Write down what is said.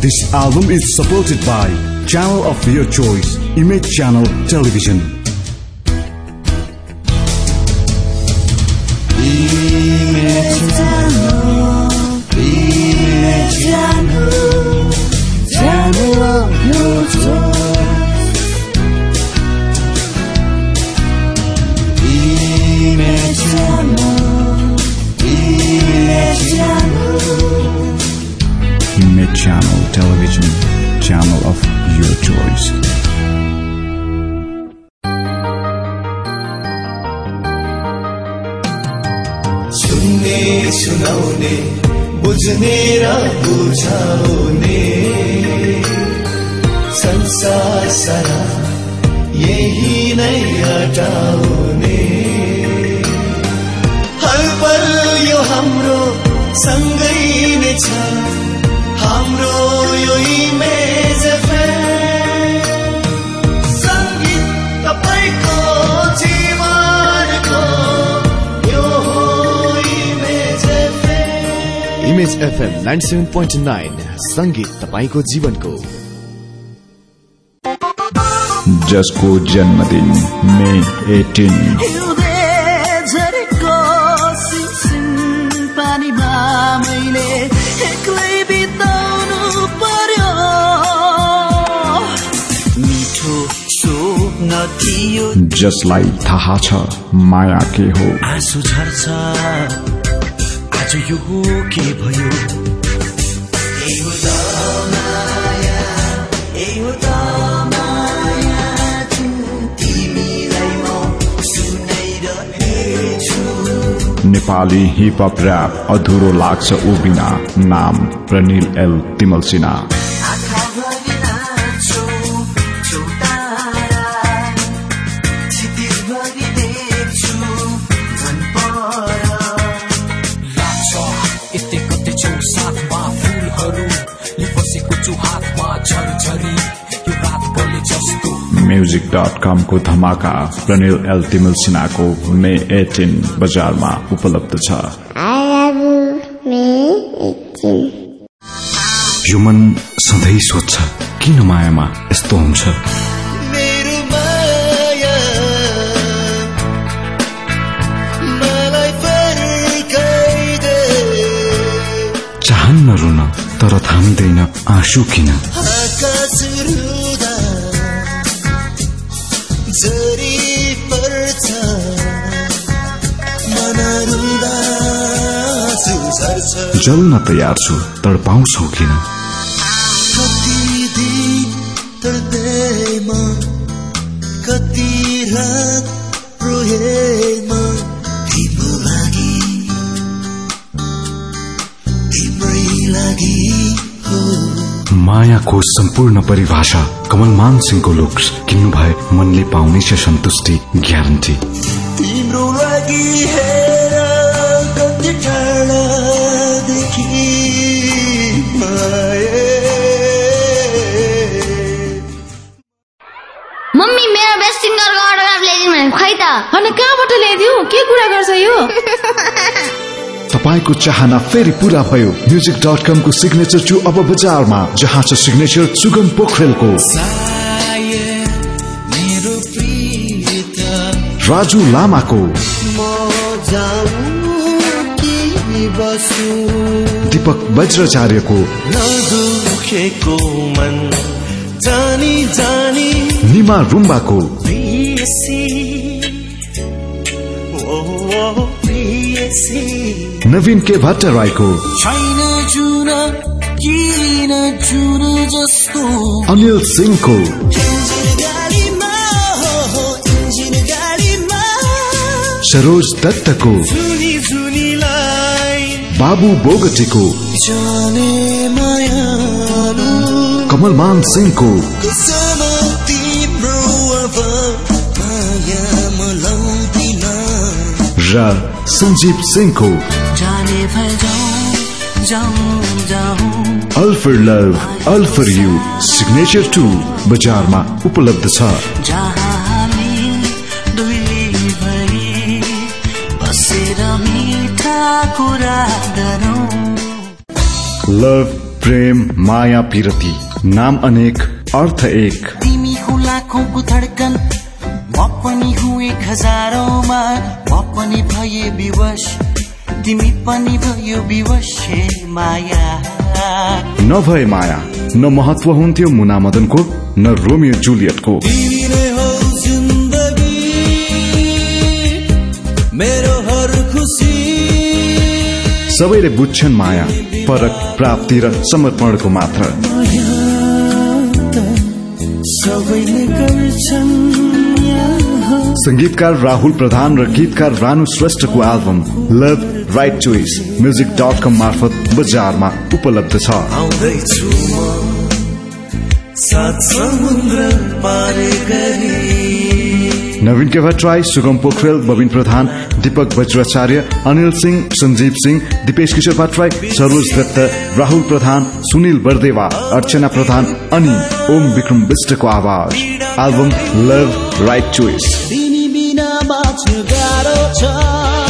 This album is supported by channel of your choice, Image Channel Television. Image Channel, channel of your choice. Image Channel, Image Channel Television, channel of your choice. सुन्ने सुनाउने बुझ्ने र बुझाउने संसार सारा यही नै हटाउने हर पल यो हाम्रो सँगै नै छ हाम्रो यो इमेज संगीत तपाईको जीवनको यो इमेज FM 97.9 संगीत तपाईको जीवनको। जसको जन्मदिन May 18। जसलाई थाहा छ माया के हो, आँसु झर्छ आज यो के भयो, नेपाली हिप हप र्याप अधुरो लाग्छ ऊ बिना। नाम प्रनिल एल तिमल सिन्हा। music.com को धमाका प्रनिल एल तिमल सिन्हाको May 18 बजारमा उपलब्ध छ। यो मन सधैँ सोध्छ किन मायामा यस्तो हुन्छ। मेरो माया मलाई फर्काइदे। चाहन्न रुन तर थामिँदैन आँसु किन। आकाश रुँदा जरी पर्छ मन रुँदा आँसु झर्छ। जल्न तयार छु तडपाउँछौ किन। कति दिन तडपेमा कति रात रोएमा तिम्रो लागि तिम्रै लागि हो। मायाको सम्पूर्ण परिभाषा कमलमान सिंहको लुक्स किन्नु भए मनले पाउनेछ सन्तुष्टि ग्यारेन्टी। तिम्रो लागि हेर कति टाढादेखि मम्मी मेरो बेस्ट सिङ्गरको अटोग्राफ ल्याइदिनु भने खै त। अनि कहाँबाट ल्याइदिउ? के कुरा गर्छ यो? तपाईको चाहना फेरि पूरा भयो। music.com को सिग्नेचर छु अब बजारमा, जहाँ छ सिग्नेचर सुगम पोखरेलको, राजु लामाको, दीपक वज्राचार्यको, निमा रुम्बाको, नवीन के भट्टराईको, अनिल सिंहको, सरोज दत्तको, बाबु बोगटीको, कमलमान सिंहको र संजीव सिंहको All for love, all for you signature 2 बजारमा उपलब्ध छ। Love प्रेम माया पिरती नाम अनेक अर्थ एक। तिमी हो लाखौंको धड्कन म पनि हुँ 1000औंमा म पनि भए विवश तिमी पनि भयो विवश माया। नभए माया न महत्व हुन्थ्यो मुना मदनको न रोमियो जुलियटको। तिमी नै हो जिन्दगी मेरो हर खुसी। सबैले बुझ्छन् माया फरक प्राप्ति र समर्पणको मात्र। सबैले गर्छन्। संगीतकार राहुल प्रधान र गीतकार रानु श्रेष्ठको album love right choice music.com मार्फत बजारमा उपलब्ध छ। आउँदैछु म सात समुद्र पार गरी। नवीन के भट्टराई, सुगम पोखरेल, बबिन प्रधान, दीपक वज्राचार्य, अनिल सिंह, संजीव सिंह, दीपेश किशोर भट्टराई, सरोज दत्त, राहुल प्रधान, सुनील बरदेवा, अर्चना प्रधान अनि ओम विक्रम विष्टको आवाज। Album love right choice. तिमी बिना बाँच्नु गाह्रो छ।